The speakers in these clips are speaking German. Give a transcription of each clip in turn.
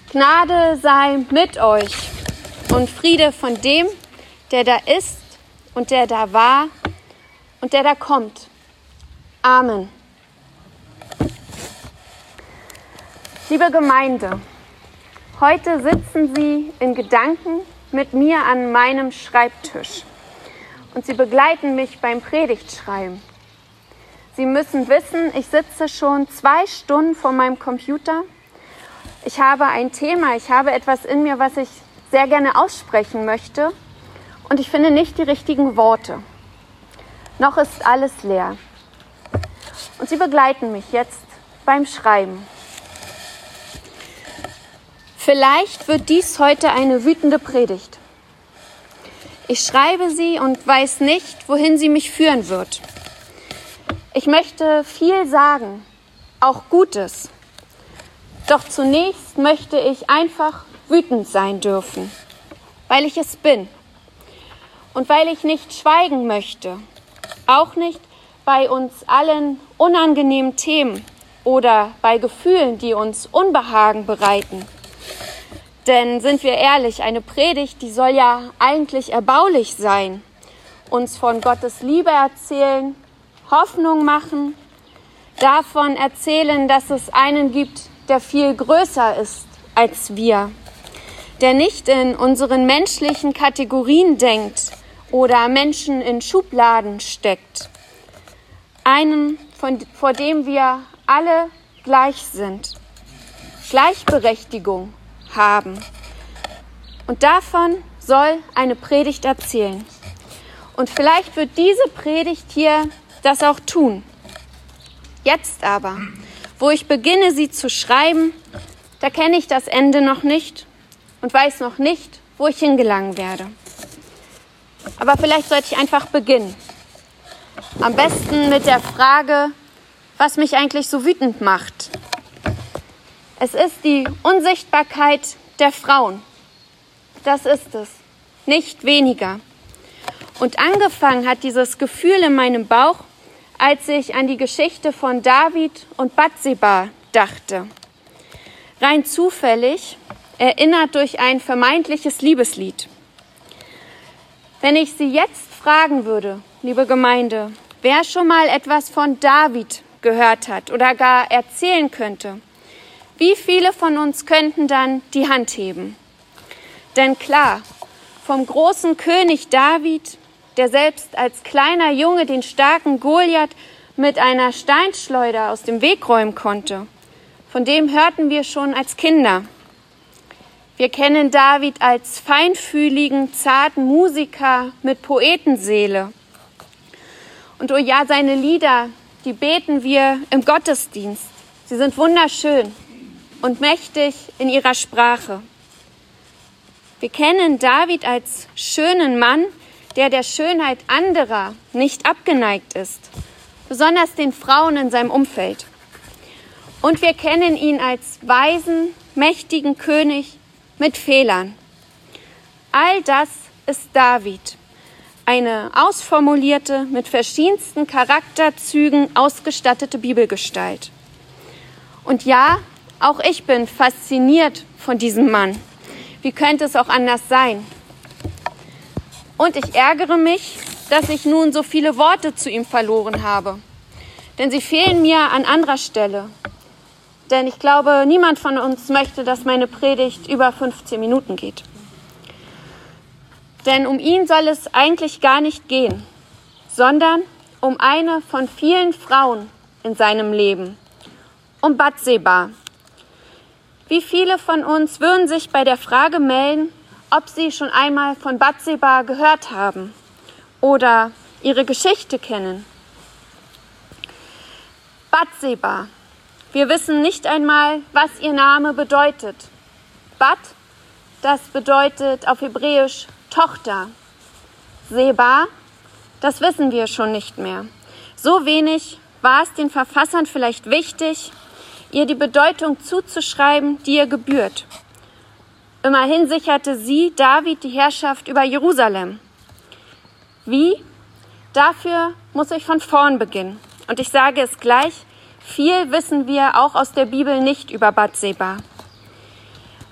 Gnade sei mit euch und Friede von dem, der da ist und der da war und der da kommt. Amen. Liebe Gemeinde, heute sitzen Sie in Gedanken mit mir an meinem Schreibtisch und Sie begleiten mich beim Predigtschreiben. Sie müssen wissen, ich sitze schon 2 Stunden vor meinem Computer. Ich habe ein Thema, ich habe etwas in mir, was ich sehr gerne aussprechen möchte und ich finde nicht die richtigen Worte. Noch ist alles leer. Und Sie begleiten mich jetzt beim Schreiben. Vielleicht wird dies heute eine wütende Predigt. Ich schreibe sie und weiß nicht, wohin sie mich führen wird. Ich möchte viel sagen, auch Gutes. Doch zunächst möchte ich einfach wütend sein dürfen, weil ich es bin. Und weil ich nicht schweigen möchte, auch nicht bei uns allen unangenehmen Themen oder bei Gefühlen, die uns Unbehagen bereiten. Denn sind wir ehrlich, eine Predigt, die soll ja eigentlich erbaulich sein, uns von Gottes Liebe erzählen, Hoffnung machen, davon erzählen, dass es einen gibt, der viel größer ist als wir, der nicht in unseren menschlichen Kategorien denkt oder Menschen in Schubladen steckt. Einen, vor dem wir alle gleich sind, Gleichberechtigung haben. Und davon soll eine Predigt erzählen. Und vielleicht wird diese Predigt hier das auch tun. Jetzt aber, wo ich beginne, sie zu schreiben, da kenne ich das Ende noch nicht und weiß noch nicht, wo ich hingelangen werde. Aber vielleicht sollte ich einfach beginnen. Am besten mit der Frage, was mich eigentlich so wütend macht. Es ist die Unsichtbarkeit der Frauen. Das ist es, nicht weniger. Und angefangen hat dieses Gefühl in meinem Bauch, als ich an die Geschichte von David und Bathseba dachte. Rein zufällig, erinnert durch ein vermeintliches Liebeslied. Wenn ich Sie jetzt fragen würde, liebe Gemeinde, wer schon mal etwas von David gehört hat oder gar erzählen könnte, wie viele von uns könnten dann die Hand heben? Denn klar, vom großen König David, der selbst als kleiner Junge den starken Goliath mit einer Steinschleuder aus dem Weg räumen konnte. Von dem hörten wir schon als Kinder. Wir kennen David als feinfühligen, zarten Musiker mit Poetenseele. Und oh ja, seine Lieder, die beten wir im Gottesdienst. Sie sind wunderschön und mächtig in ihrer Sprache. Wir kennen David als schönen Mann, der Schönheit anderer nicht abgeneigt ist, besonders den Frauen in seinem Umfeld. Und wir kennen ihn als weisen, mächtigen König mit Fehlern. All das ist David, eine ausformulierte, mit verschiedensten Charakterzügen ausgestattete Bibelgestalt. Und ja, auch ich bin fasziniert von diesem Mann. Wie könnte es auch anders sein? Und ich ärgere mich, dass ich nun so viele Worte zu ihm verloren habe. Denn sie fehlen mir an anderer Stelle. Denn ich glaube, niemand von uns möchte, dass meine Predigt über 15 Minuten geht. Denn um ihn soll es eigentlich gar nicht gehen, sondern um eine von vielen Frauen in seinem Leben, um Bathseba. Wie viele von uns würden sich bei der Frage melden, ob sie schon einmal von Bathseba gehört haben oder ihre Geschichte kennen? Bathseba. Wir wissen nicht einmal, was ihr Name bedeutet. Bat, das bedeutet auf Hebräisch Tochter. Seba, das wissen wir schon nicht mehr. So wenig war es den Verfassern vielleicht wichtig, ihr die Bedeutung zuzuschreiben, die ihr gebührt. Immerhin sicherte sie David die Herrschaft über Jerusalem. Wie? Dafür muss ich von vorn beginnen. Und ich sage es gleich, viel wissen wir auch aus der Bibel nicht über Bathseba.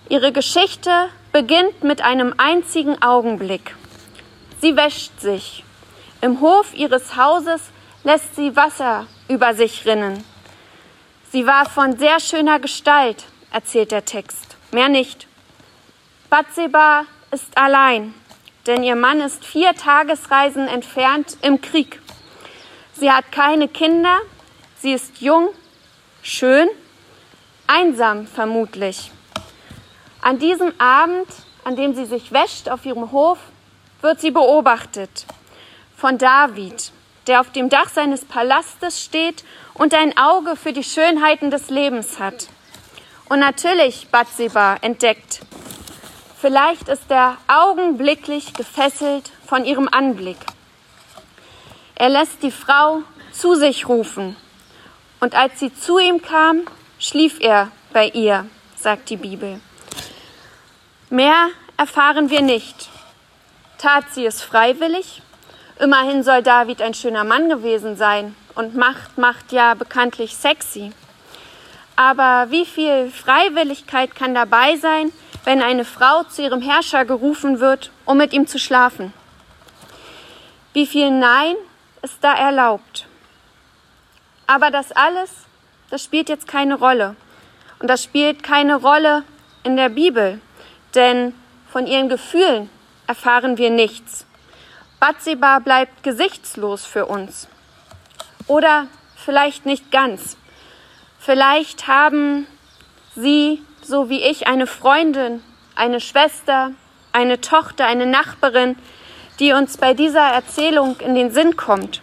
Ihre Geschichte beginnt mit einem einzigen Augenblick. Sie wäscht sich. Im Hof ihres Hauses lässt sie Wasser über sich rinnen. Sie war von sehr schöner Gestalt, erzählt der Text. Mehr nicht. Bathseba ist allein, denn ihr Mann ist 4 Tagesreisen entfernt im Krieg. Sie hat keine Kinder, sie ist jung, schön, einsam vermutlich. An diesem Abend, an dem sie sich wäscht auf ihrem Hof, wird sie beobachtet von David, der auf dem Dach seines Palastes steht und ein Auge für die Schönheiten des Lebens hat. Und natürlich Bathseba entdeckt. Vielleicht ist er augenblicklich gefesselt von ihrem Anblick. Er lässt die Frau zu sich rufen. Und als sie zu ihm kam, schlief er bei ihr, sagt die Bibel. Mehr erfahren wir nicht. Tat sie es freiwillig? Immerhin soll David ein schöner Mann gewesen sein und Macht macht ja bekanntlich sexy. Aber wie viel Freiwilligkeit kann dabei sein, wenn eine Frau zu ihrem Herrscher gerufen wird, um mit ihm zu schlafen? Wie viel Nein ist da erlaubt? Aber das alles, das spielt jetzt keine Rolle. Und das spielt keine Rolle in der Bibel, denn von ihren Gefühlen erfahren wir nichts. Bathseba bleibt gesichtslos für uns. Oder vielleicht nicht ganz. Vielleicht haben Sie, so wie ich, eine Freundin, eine Schwester, eine Tochter, eine Nachbarin, die uns bei dieser Erzählung in den Sinn kommt.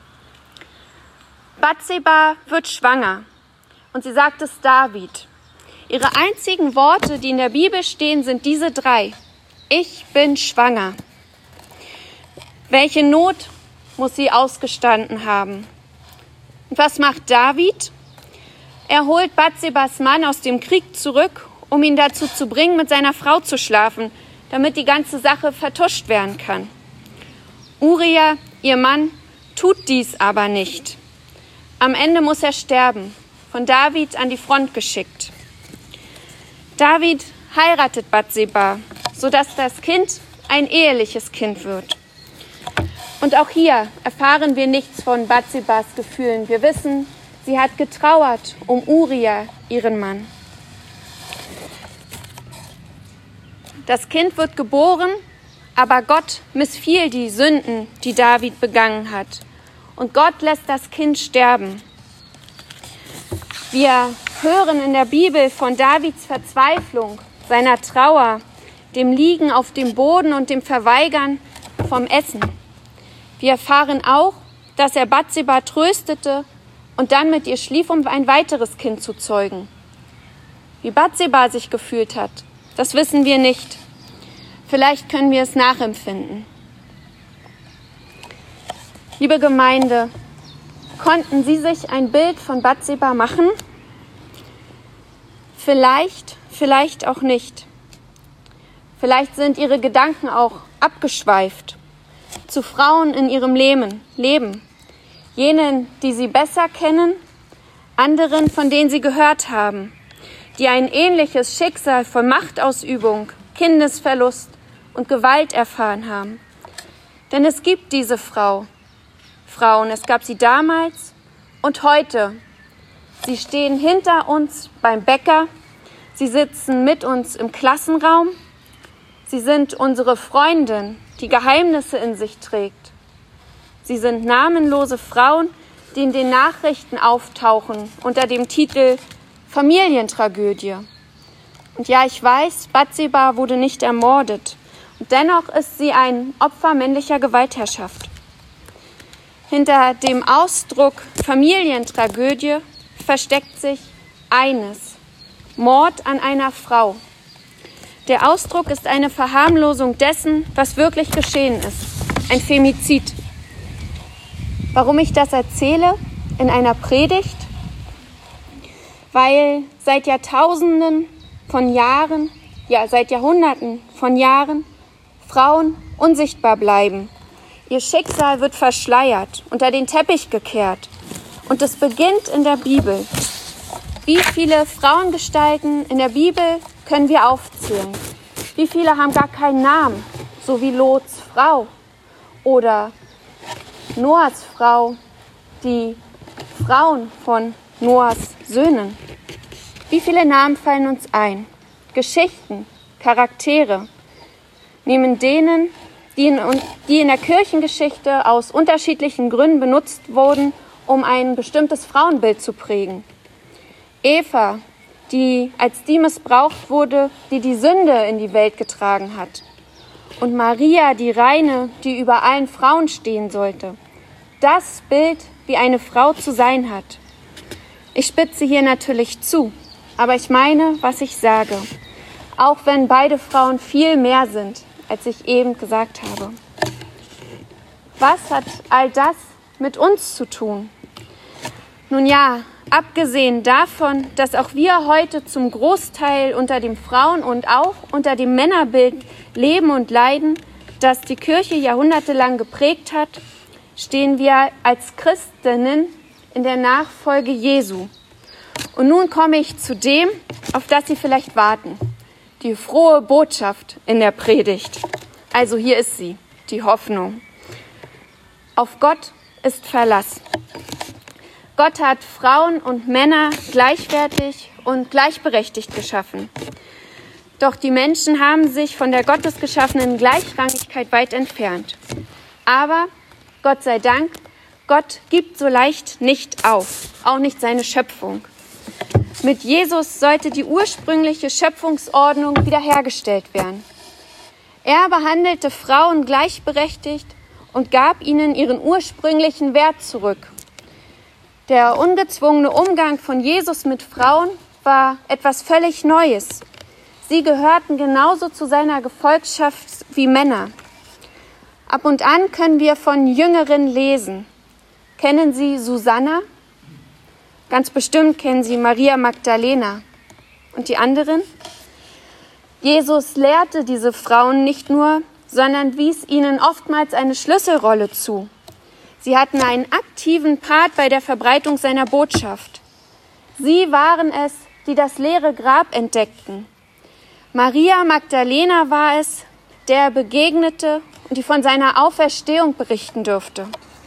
Bathseba wird schwanger und sie sagt es David. Ihre einzigen Worte, die in der Bibel stehen, sind diese 3. Ich bin schwanger. Welche Not muss sie ausgestanden haben? Und was macht David? Er holt Bathsebas Mann aus dem Krieg zurück, um ihn dazu zu bringen, mit seiner Frau zu schlafen, damit die ganze Sache vertuscht werden kann. Uria, ihr Mann, tut dies aber nicht. Am Ende muss er sterben, von David an die Front geschickt. David heiratet Bathseba, sodass das Kind ein eheliches Kind wird. Und auch hier erfahren wir nichts von Bathsebas Gefühlen. Wir wissen, sie hat getrauert um Uria, ihren Mann. Das Kind wird geboren, aber Gott missfiel die Sünden, die David begangen hat. Und Gott lässt das Kind sterben. Wir hören in der Bibel von Davids Verzweiflung, seiner Trauer, dem Liegen auf dem Boden und dem Verweigern vom Essen. Wir erfahren auch, dass er Bathseba tröstete und dann mit ihr schlief, um ein weiteres Kind zu zeugen. Wie Bathseba sich gefühlt hat, das wissen wir nicht. Vielleicht können wir es nachempfinden. Liebe Gemeinde, konnten Sie sich ein Bild von Bathseba machen? Vielleicht, vielleicht auch nicht. Vielleicht sind Ihre Gedanken auch abgeschweift zu Frauen in ihrem Leben. Jenen, die Sie besser kennen, anderen, von denen Sie gehört haben, die ein ähnliches Schicksal von Machtausübung, Kindesverlust und Gewalt erfahren haben. Denn es gibt diese Frauen, es gab sie damals und heute. Sie stehen hinter uns beim Bäcker, sie sitzen mit uns im Klassenraum, sie sind unsere Freundin, die Geheimnisse in sich trägt. Sie sind namenlose Frauen, die in den Nachrichten auftauchen unter dem Titel Familientragödie. Und ja, ich weiß, Bathseba wurde nicht ermordet. Und dennoch ist sie ein Opfer männlicher Gewaltherrschaft. Hinter dem Ausdruck Familientragödie versteckt sich eines: Mord an einer Frau. Der Ausdruck ist eine Verharmlosung dessen, was wirklich geschehen ist. Ein Femizid. Warum ich das erzähle in einer Predigt? Weil seit Jahrtausenden von Jahren, ja seit Jahrhunderten von Jahren, Frauen unsichtbar bleiben. Ihr Schicksal wird verschleiert, unter den Teppich gekehrt. Und es beginnt in der Bibel. Wie viele Frauengestalten in der Bibel können wir aufzählen. Wie viele haben gar keinen Namen, so wie Lots Frau oder Noahs Frau, die Frauen von Noahs Söhnen? Wie viele Namen fallen uns ein? Geschichten, Charaktere, neben denen, die in der Kirchengeschichte aus unterschiedlichen Gründen benutzt wurden, um ein bestimmtes Frauenbild zu prägen. Eva, die als die missbraucht wurde, die die Sünde in die Welt getragen hat. Und Maria, die Reine, die über allen Frauen stehen sollte. Das Bild, wie eine Frau zu sein hat. Ich spitze hier natürlich zu, aber ich meine, was ich sage. Auch wenn beide Frauen viel mehr sind, als ich eben gesagt habe. Was hat all das mit uns zu tun? Nun ja, abgesehen davon, dass auch wir heute zum Großteil unter dem Frauen- und auch unter dem Männerbild leben und leiden, das die Kirche jahrhundertelang geprägt hat, stehen wir als Christinnen in der Nachfolge Jesu. Und nun komme ich zu dem, auf das Sie vielleicht warten. Die frohe Botschaft in der Predigt. Also hier ist sie, die Hoffnung. Auf Gott ist Verlass. Gott hat Frauen und Männer gleichwertig und gleichberechtigt geschaffen. Doch die Menschen haben sich von der gottesgeschaffenen Gleichrangigkeit weit entfernt. Aber Gott sei Dank, Gott gibt so leicht nicht auf, auch nicht seine Schöpfung. Mit Jesus sollte die ursprüngliche Schöpfungsordnung wiederhergestellt werden. Er behandelte Frauen gleichberechtigt und gab ihnen ihren ursprünglichen Wert zurück. Der ungezwungene Umgang von Jesus mit Frauen war etwas völlig Neues. Sie gehörten genauso zu seiner Gefolgschaft wie Männer. Ab und an können wir von Jüngerinnen lesen. Kennen Sie Susanna? Ganz bestimmt kennen Sie Maria Magdalena. Und die anderen? Jesus lehrte diese Frauen nicht nur, sondern wies ihnen oftmals eine Schlüsselrolle zu. Sie hatten einen aktiven Part bei der Verbreitung seiner Botschaft. Sie waren es, die das leere Grab entdeckten. Maria Magdalena war es, der er begegnete und die von seiner Auferstehung berichten durfte.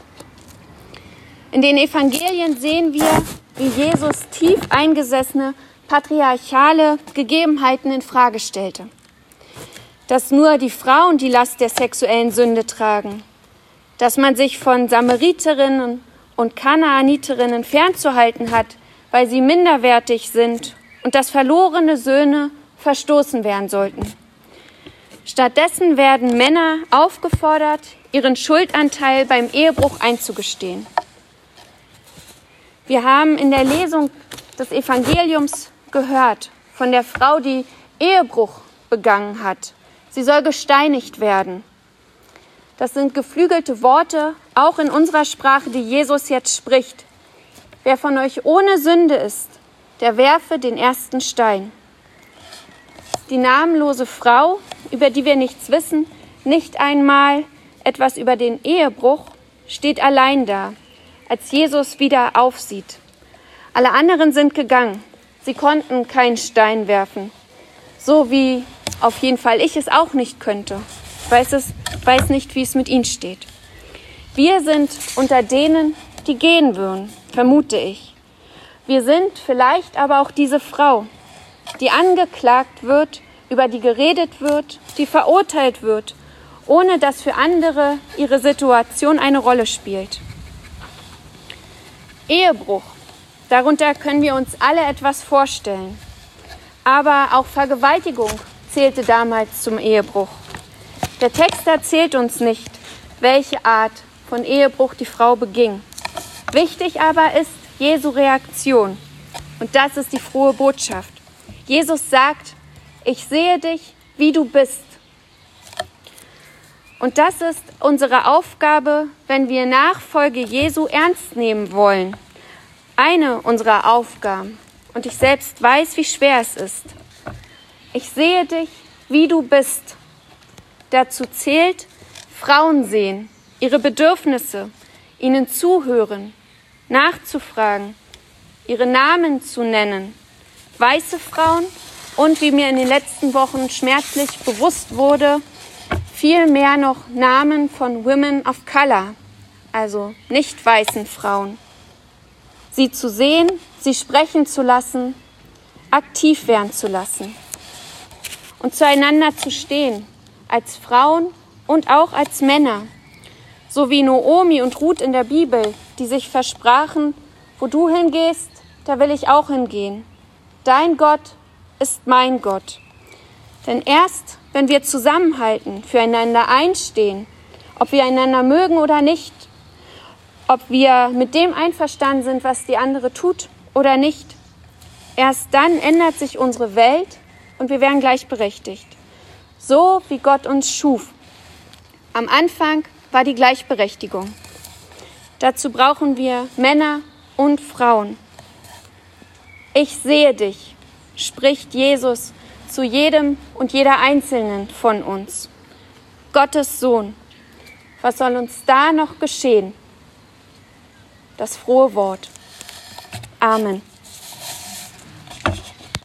In den Evangelien sehen wir, wie Jesus tief eingesessene patriarchale Gegebenheiten in Frage stellte. Dass nur die Frauen die Last der sexuellen Sünde tragen, dass man sich von Samariterinnen und Kanaaniterinnen fernzuhalten hat, weil sie minderwertig sind und dass verlorene Söhne verstoßen werden sollten. Stattdessen werden Männer aufgefordert, ihren Schuldanteil beim Ehebruch einzugestehen. Wir haben in der Lesung des Evangeliums gehört von der Frau, die Ehebruch begangen hat. Sie soll gesteinigt werden. Das sind geflügelte Worte, auch in unserer Sprache, die Jesus jetzt spricht. Wer von euch ohne Sünde ist, der werfe den ersten Stein. Die namenlose Frau, über die wir nichts wissen, nicht einmal etwas über den Ehebruch, steht allein da, als Jesus wieder aufsieht. Alle anderen sind gegangen. Sie konnten keinen Stein werfen. So wie auf jeden Fall ich es auch nicht könnte. Weiß nicht, wie es mit ihnen steht. Wir sind unter denen, die gehen würden, vermute ich. Wir sind vielleicht aber auch diese Frau, die angeklagt wird, über die geredet wird, die verurteilt wird, ohne dass für andere ihre Situation eine Rolle spielt. Ehebruch, darunter können wir uns alle etwas vorstellen. Aber auch Vergewaltigung zählte damals zum Ehebruch. Der Text erzählt uns nicht, welche Art von Ehebruch die Frau beging. Wichtig aber ist Jesu Reaktion. Und das ist die frohe Botschaft. Jesus sagt, ich sehe dich, wie du bist. Und das ist unsere Aufgabe, wenn wir Nachfolge Jesu ernst nehmen wollen. Eine unserer Aufgaben. Und ich selbst weiß, wie schwer es ist. Ich sehe dich, wie du bist. Dazu zählt Frauen sehen, ihre Bedürfnisse, ihnen zuhören, nachzufragen, ihre Namen zu nennen. Weiße Frauen, und, wie mir in den letzten Wochen schmerzlich bewusst wurde, viel mehr noch Namen von Women of Color, also nicht weißen Frauen. Sie zu sehen, sie sprechen zu lassen, aktiv werden zu lassen und zueinander zu stehen, als Frauen und auch als Männer, so wie Noomi und Ruth in der Bibel, die sich versprachen, wo du hingehst, da will ich auch hingehen. Dein Gott ist mein Gott. Denn erst, wenn wir zusammenhalten, füreinander einstehen, ob wir einander mögen oder nicht, ob wir mit dem einverstanden sind, was die andere tut oder nicht, erst dann ändert sich unsere Welt und wir werden gleichberechtigt. So wie Gott uns schuf. Am Anfang war die Gleichberechtigung. Dazu brauchen wir Männer und Frauen. Ich sehe dich, spricht Jesus zu jedem und jeder Einzelnen von uns. Gottes Sohn. Was soll uns da noch geschehen? Das frohe Wort. Amen.